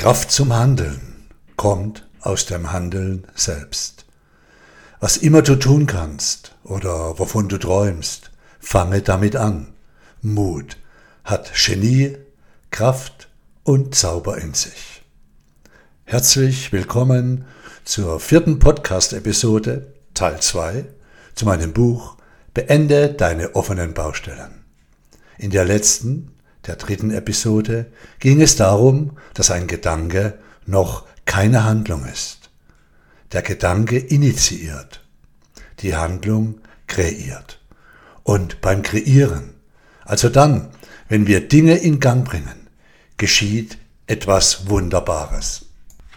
Kraft zum Handeln kommt aus dem Handeln selbst. Was immer du tun kannst oder wovon du träumst, fange damit an. Mut hat Genie, Kraft und Zauber in sich. Herzlich willkommen zur 4. Podcast-Episode, Teil 2, zu meinem Buch Beende deine offenen Baustellen. In der letzten, der 3. Episode, ging es darum, dass ein Gedanke noch keine Handlung ist. Der Gedanke initiiert, die Handlung kreiert. Und beim Kreieren, also dann, wenn wir Dinge in Gang bringen, geschieht etwas Wunderbares.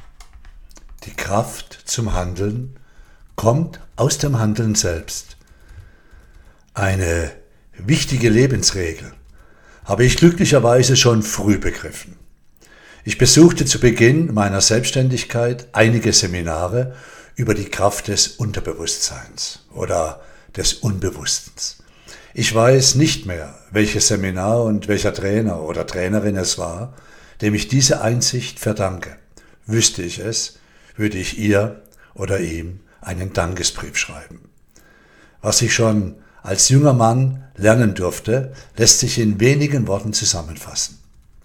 Die Kraft zum Handeln kommt aus dem Handeln selbst. Eine wichtige Lebensregel habe ich glücklicherweise schon früh begriffen. Ich besuchte zu Beginn meiner Selbstständigkeit einige Seminare über die Kraft des Unterbewusstseins oder des Unbewusstens. Ich weiß nicht mehr, welches Seminar und welcher Trainer oder Trainerin es war, dem ich diese Einsicht verdanke. Wüsste ich es, würde ich ihr oder ihm einen Dankesbrief schreiben. Was ich schon als junger Mann lernen durfte, lässt sich in wenigen Worten zusammenfassen.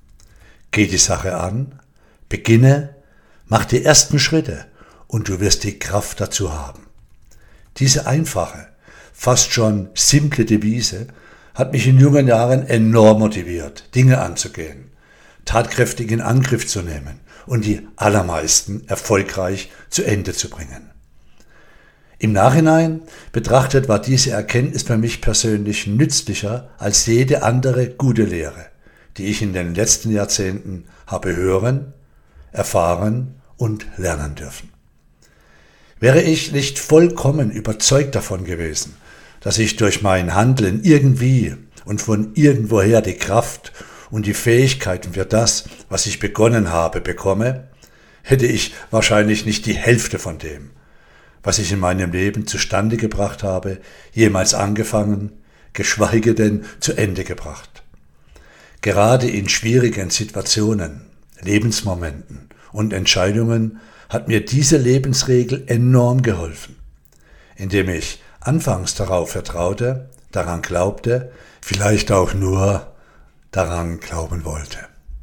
Geh die Sache an, beginne, mach die ersten Schritte und du wirst die Kraft dazu haben. Diese einfache, fast schon simple Devise hat mich in jungen Jahren enorm motiviert, Dinge anzugehen, tatkräftig in Angriff zu nehmen und die allermeisten erfolgreich zu Ende zu bringen. Im Nachhinein betrachtet war diese Erkenntnis für mich persönlich nützlicher als jede andere gute Lehre, die ich in den letzten Jahrzehnten habe hören, erfahren und lernen dürfen. Wäre ich nicht vollkommen überzeugt davon gewesen, dass ich durch mein Handeln irgendwie und von irgendwoher die Kraft und die Fähigkeiten für das, was ich begonnen habe, bekomme, hätte ich wahrscheinlich nicht die Hälfte von dem, was ich in meinem Leben zustande gebracht habe, jemals angefangen, geschweige denn zu Ende gebracht. Gerade in schwierigen Situationen, Lebensmomenten und Entscheidungen hat mir diese Lebensregel enorm geholfen, indem ich anfangs darauf vertraute, daran glaubte, vielleicht auch nur daran glauben wollte.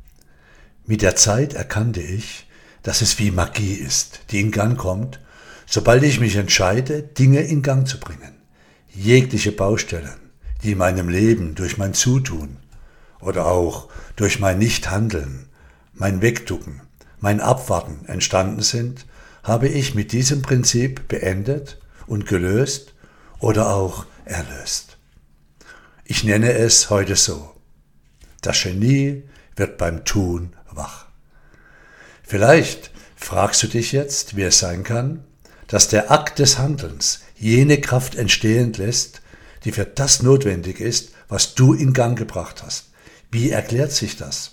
Mit der Zeit erkannte ich, dass es wie Magie ist, die in Gang kommt, sobald ich mich entscheide, Dinge in Gang zu bringen. Jegliche Baustellen, die in meinem Leben durch mein Zutun oder auch durch mein Nichthandeln, mein Wegducken, mein Abwarten entstanden sind, habe ich mit diesem Prinzip beendet und gelöst oder auch erlöst. Ich nenne es heute so: Das Genie wird beim Tun wach. Vielleicht fragst du dich jetzt, wie es sein kann, dass der Akt des Handelns jene Kraft entstehen lässt, die für das notwendig ist, was du in Gang gebracht hast. Wie erklärt sich das?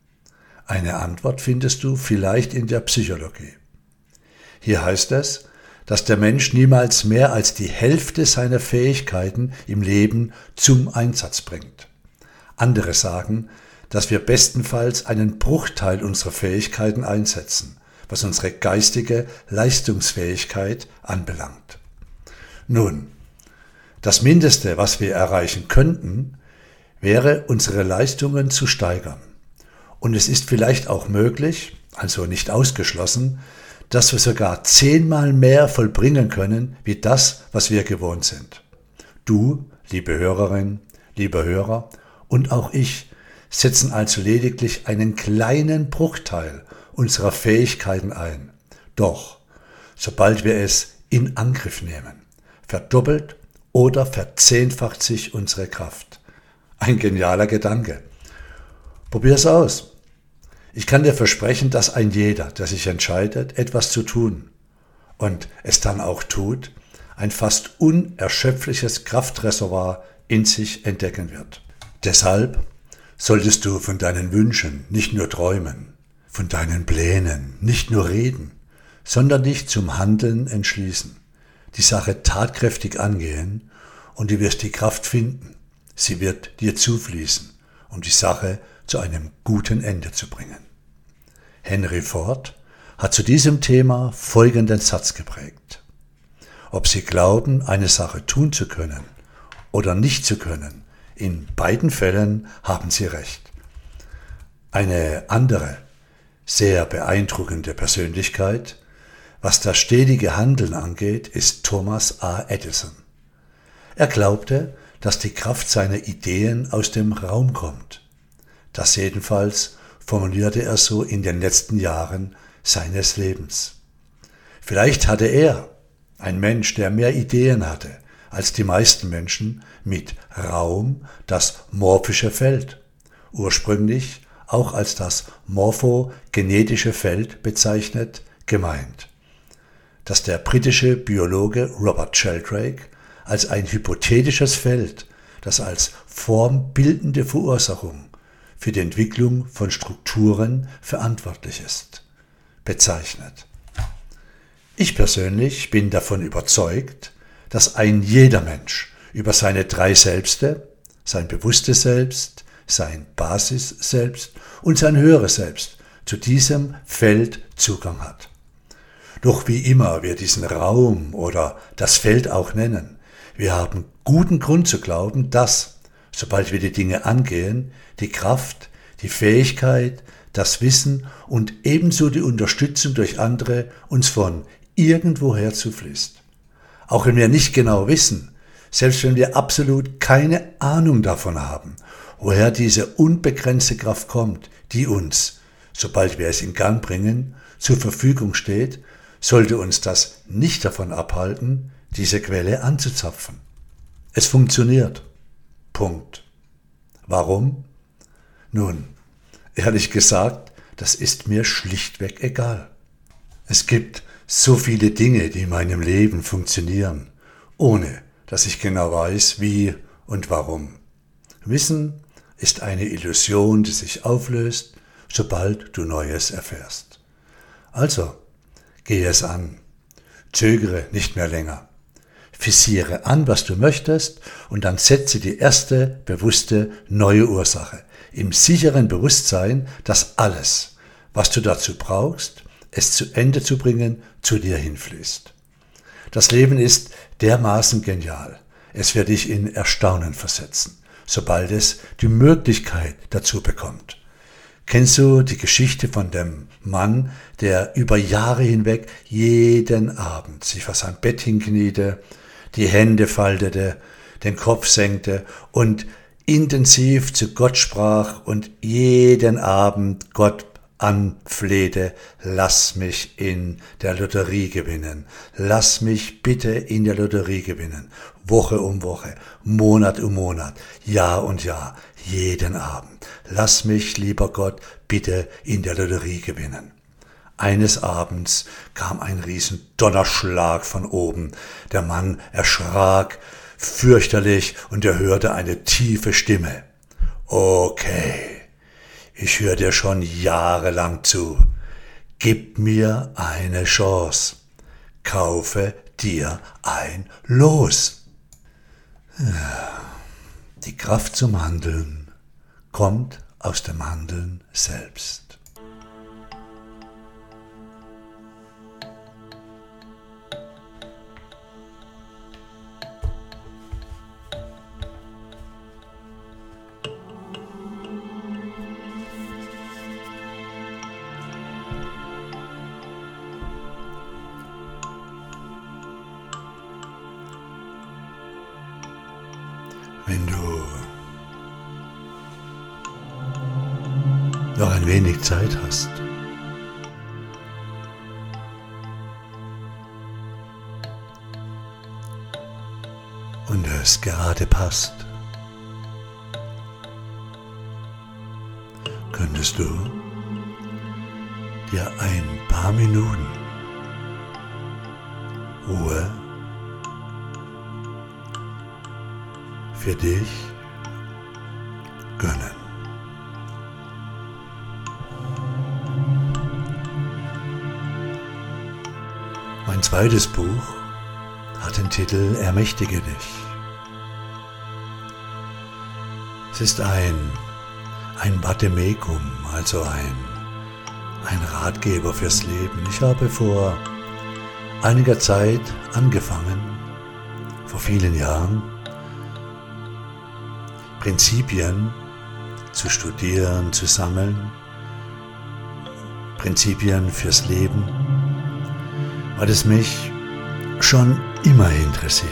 Eine Antwort findest du vielleicht in der Psychologie. Hier heißt es, dass der Mensch niemals mehr als die Hälfte seiner Fähigkeiten im Leben zum Einsatz bringt. Andere sagen, dass wir bestenfalls einen Bruchteil unserer Fähigkeiten einsetzen, was unsere geistige Leistungsfähigkeit anbelangt. Nun, das Mindeste, was wir erreichen könnten, wäre, unsere Leistungen zu steigern. Und es ist vielleicht auch möglich, also nicht ausgeschlossen, dass wir sogar 10-mal mehr vollbringen können, wie das, was wir gewohnt sind. Du, liebe Hörerin, lieber Hörer, und auch ich setzen also lediglich einen kleinen Bruchteil unserer Fähigkeiten ein. Doch, sobald wir es in Angriff nehmen, verdoppelt oder verzehnfacht sich unsere Kraft. Ein genialer Gedanke. Probier's aus. Ich kann dir versprechen, dass ein jeder, der sich entscheidet, etwas zu tun und es dann auch tut, ein fast unerschöpfliches Kraftreservoir in sich entdecken wird. Deshalb solltest du von deinen Wünschen nicht nur träumen, von deinen Plänen nicht nur reden, sondern dich zum Handeln entschließen, die Sache tatkräftig angehen und du wirst die Kraft finden. Sie wird dir zufließen, um die Sache zu einem guten Ende zu bringen. Henry Ford, hat zu diesem Thema folgenden Satz geprägt: Ob Sie glauben, eine Sache tun zu können oder nicht zu können, in beiden Fällen haben Sie recht. Eine andere, sehr beeindruckende Persönlichkeit, was das stetige Handeln angeht, ist Thomas A. Edison. Er glaubte, dass die Kraft seiner Ideen aus dem Raum kommt. Das jedenfalls formulierte er so in den letzten Jahren seines Lebens. Vielleicht hatte er, ein Mensch, der mehr Ideen hatte als die meisten Menschen, mit Raum das morphische Feld, ursprünglich auch als das morphogenetische Feld bezeichnet, gemeint, das der britische Biologe Robert Sheldrake als ein hypothetisches Feld, das als formbildende Verursachung für die Entwicklung von Strukturen verantwortlich ist, bezeichnet. Ich persönlich bin davon überzeugt, dass ein jeder Mensch über seine drei Selbste, sein bewusstes Selbst, sein Basis-Selbst und sein höheres Selbst, zu diesem Feld Zugang hat. Doch wie immer wir diesen Raum oder das Feld auch nennen, wir haben guten Grund zu glauben, dass, sobald wir die Dinge angehen, die Kraft, die Fähigkeit, das Wissen und ebenso die Unterstützung durch andere uns von irgendwoher zufließt. Auch wenn wir nicht genau wissen, selbst wenn wir absolut keine Ahnung davon haben, woher diese unbegrenzte Kraft kommt, die uns, sobald wir es in Gang bringen, zur Verfügung steht, sollte uns das nicht davon abhalten, diese Quelle anzuzapfen. Es funktioniert. Punkt. Warum? Nun, ehrlich gesagt, das ist mir schlichtweg egal. Es gibt so viele Dinge, die in meinem Leben funktionieren, ohne dass ich genau weiß, wie und warum. Wissen ist eine Illusion, die sich auflöst, sobald du Neues erfährst. Also, gehe es an. Zögere nicht mehr länger. Visiere an, was du möchtest, und dann setze die erste bewusste neue Ursache, im sicheren Bewusstsein, dass alles, was du dazu brauchst, es zu Ende zu bringen, zu dir hinfließt. Das Leben ist dermaßen genial. Es wird dich in Erstaunen versetzen, sobald es die Möglichkeit dazu bekommt. Kennst du die Geschichte von dem Mann, der über Jahre hinweg jeden Abend sich vor sein Bett hinkniete, die Hände faltete, den Kopf senkte und intensiv zu Gott sprach und jeden Abend Gott anflehte: Lass mich in der Lotterie gewinnen, lass mich bitte in der Lotterie gewinnen, Woche um Woche, Monat um Monat, Jahr und Jahr, jeden Abend, lass mich, lieber Gott, bitte in der Lotterie gewinnen. Eines Abends kam ein riesen Donnerschlag von oben, der Mann erschrak fürchterlich und er hörte eine tiefe Stimme: Okay, ich höre dir schon jahrelang zu. Gib mir eine Chance. Kaufe dir ein Los. Die Kraft zum Handeln kommt aus dem Handeln selbst. Wenn du noch ein wenig Zeit hast, und es gerade passt, könntest du dir ein paar Minuten Ruhe für dich gönnen. Mein zweites Buch hat den Titel Ermächtige dich. Es ist ein Vademecum, also ein ein Ratgeber fürs Leben. Ich habe vor einiger Zeit angefangen, vor vielen Jahren, Prinzipien zu studieren, zu sammeln, Prinzipien fürs Leben, weil es mich schon immer interessiert,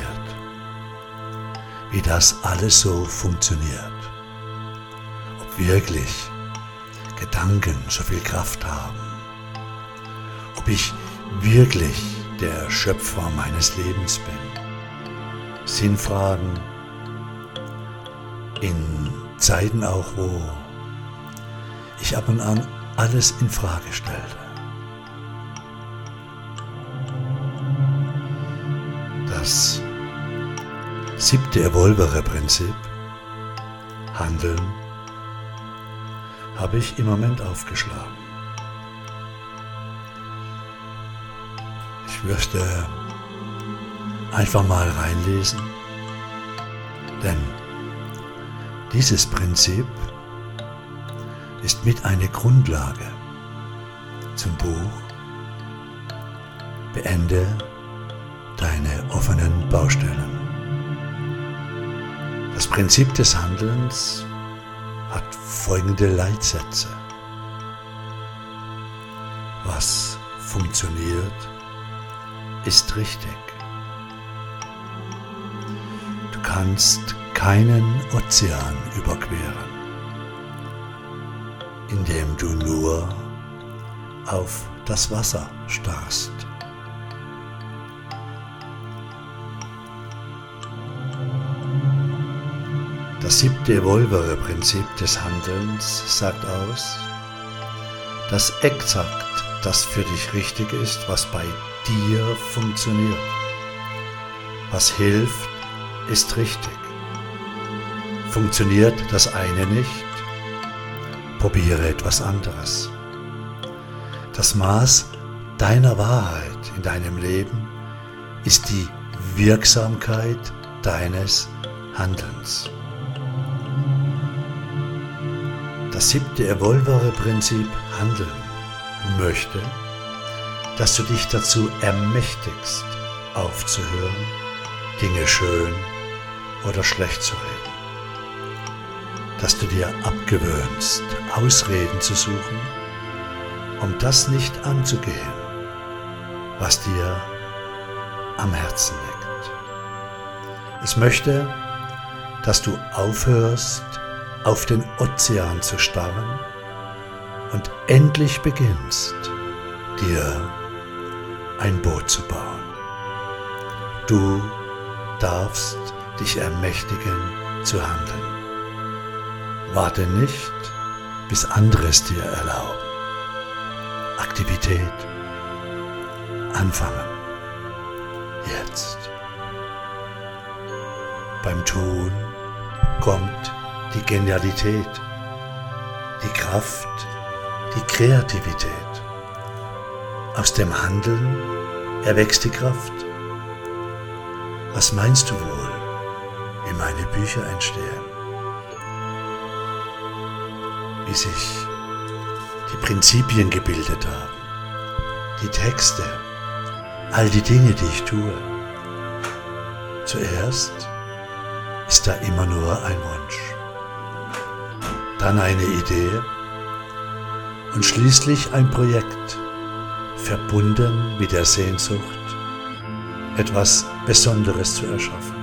wie das alles so funktioniert. Ob wirklich Gedanken so viel Kraft haben, ob ich wirklich der Schöpfer meines Lebens bin. Sinnfragen in Zeiten auch, wo ich ab und an alles in Frage stellte. Das 7. Evolvere-Prinzip, Handeln, habe ich im Moment aufgeschlagen. Ich möchte einfach mal reinlesen, denn dieses Prinzip ist mit eine Grundlage zum Buch Beende deine offenen Baustellen. Das Prinzip des Handelns hat folgende Leitsätze. Was funktioniert, ist richtig. Du kannst keinen Ozean überqueren, indem du nur auf das Wasser starrst. Das 7. Evolvere-Prinzip des Handelns sagt aus, dass exakt das für dich Richtige ist, was bei dir funktioniert. Was hilft, ist richtig. Funktioniert das eine nicht, probiere etwas anderes. Das Maß deiner Wahrheit in deinem Leben ist die Wirksamkeit deines Handelns. Das 7. Evolvere-Prinzip Handeln möchte, dass du dich dazu ermächtigst, aufzuhören, Dinge schön oder schlecht zu reden. Dass du dir abgewöhnst, Ausreden zu suchen, um das nicht anzugehen, was dir am Herzen liegt. Es möchte, dass du aufhörst, auf den Ozean zu starren und endlich beginnst, dir ein Boot zu bauen. Du darfst dich ermächtigen zu handeln. Warte nicht, bis andere es dir erlauben. Aktivität. Anfangen. Jetzt. Beim Tun kommt die Genialität, die Kraft, die Kreativität. Aus dem Handeln erwächst die Kraft. Was meinst du wohl, wie meine Bücher entstehen? Wie sich die Prinzipien gebildet haben, die Texte, all die Dinge, die ich tue. Zuerst ist da immer nur ein Wunsch, dann eine Idee und schließlich ein Projekt, verbunden mit der Sehnsucht, etwas Besonderes zu erschaffen.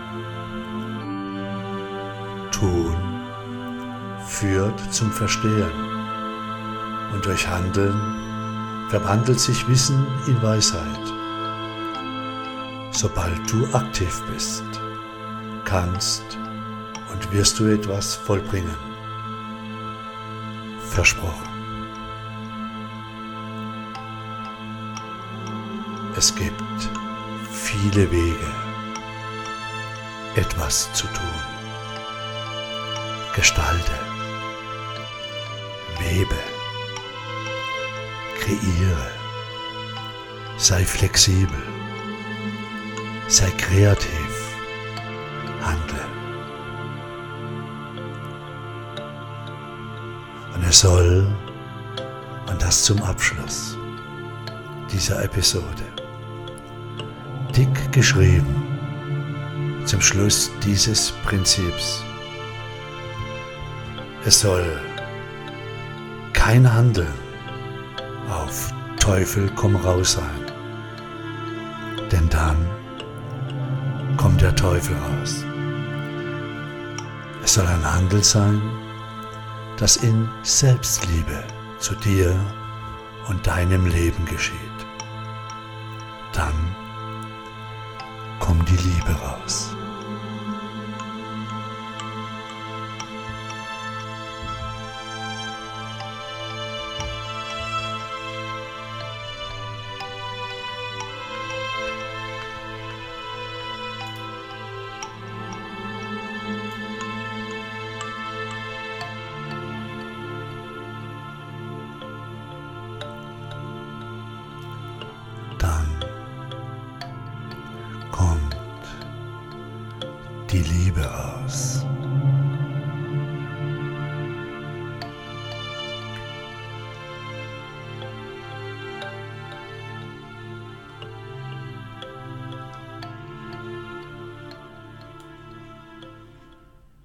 Tun führt zum Verstehen und durch Handeln verwandelt sich Wissen in Weisheit. Sobald du aktiv bist, kannst und wirst du etwas vollbringen. Versprochen. Es gibt viele Wege, etwas zu tun. Gestalte, webe, kreiere, sei flexibel, sei kreativ, handle. Und es soll und das zum Abschluss dieser Episode. Dick geschrieben zum Schluss dieses Prinzips. Es soll kein Handeln auf Teufel komm raus sein, denn dann kommt der Teufel raus. Es soll ein Handel sein, das in Selbstliebe zu dir und deinem Leben geschieht. Dann kommt die Liebe raus. Dann kommt die Liebe raus.